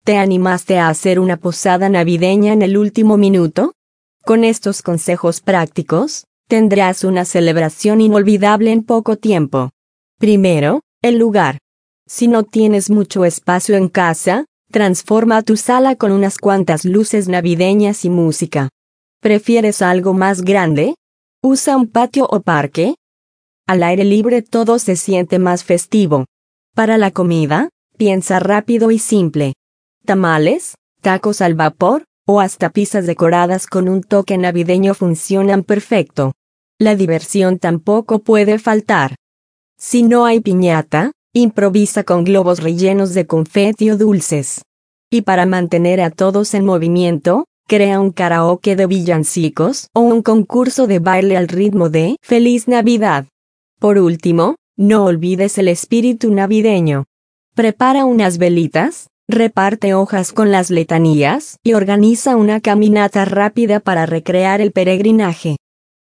¿Te animaste a hacer una posada navideña en el último minuto? Con estos consejos prácticos, tendrás una celebración inolvidable en poco tiempo. Primero, el lugar. Si no tienes mucho espacio en casa, transforma tu sala con unas cuantas luces navideñas y música. ¿Prefieres algo más grande? Usa un patio o parque. Al aire libre todo se siente más festivo. Para la comida, piensa rápido y simple. Tamales, tacos al vapor, o hasta pizzas decoradas con un toque navideño funcionan perfecto. La diversión tampoco puede faltar. Si no hay piñata, improvisa con globos rellenos de confeti o dulces. Y para mantener a todos en movimiento, crea un karaoke de villancicos o un concurso de baile al ritmo de Feliz Navidad. Por último, no olvides el espíritu navideño. Prepara unas velitas, reparte hojas con las letanías y organiza una caminata rápida para recrear el peregrinaje.